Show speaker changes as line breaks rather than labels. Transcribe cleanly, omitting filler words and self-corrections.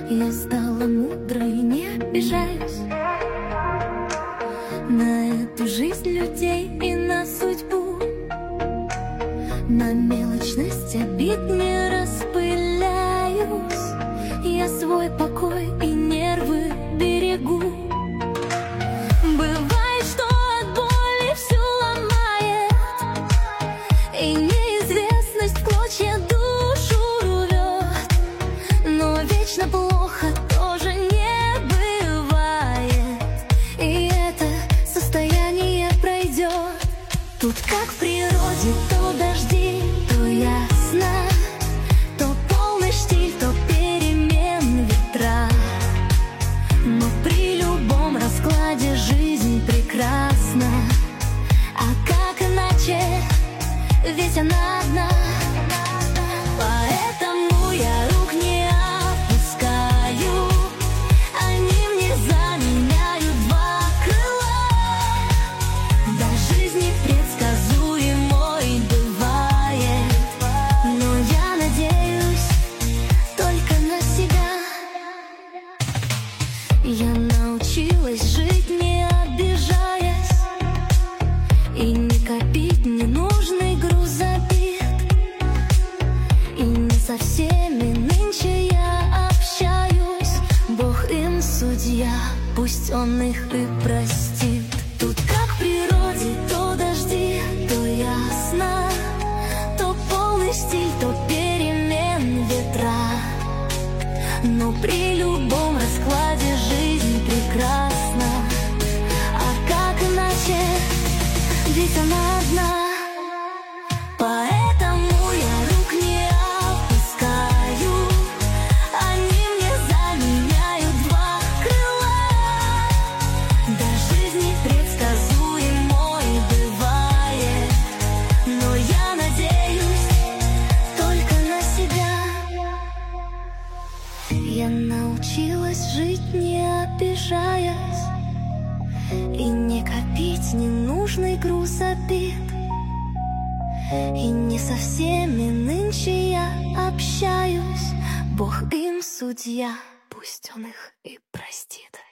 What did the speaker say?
Я стала мудрой, не обижаюсь на эту жизнь людей и на судьбу. На мелочность обид не распыляюсь. Я свой покой и нервы берегу. Бывает, что от боли всю ломает, и неизвестность в клочья душу рвет. Но вечно плохо тоже не бывает, и это состояние пройдет. Тут как в природе, то дожди, то ясно, то полный штиль, то перемен ветра. Но при любом раскладе жизнь прекрасна. А как иначе, ведь она одна. Поэтому я рук не опускаю, они мне заменяют два крыла. Да, жизнь непредсказуемой бывает, но я надеюсь только на себя. Я научилась жить, не обижаясь, и не копить ненужный груз обид. И не со всеми нынче я общаюсь. Бог им судья, пусть он их и простит. Тут как в природе, то дожди, то ясно, то полный стиль, то перемен ветра. Но при любом раскладе жизнь прекрасна. А как иначе, ведь она одна. Поэтому я рук не опускаю, они мне заменяют два крыла. Да, жизнь непредсказуемой бывает, но я надеюсь только на себя. Я научилась жить, не обижаясь, и не копить ненужный груз обид. И не со всеми нынче я общаюсь. Бог им судья, пусть он их и простит.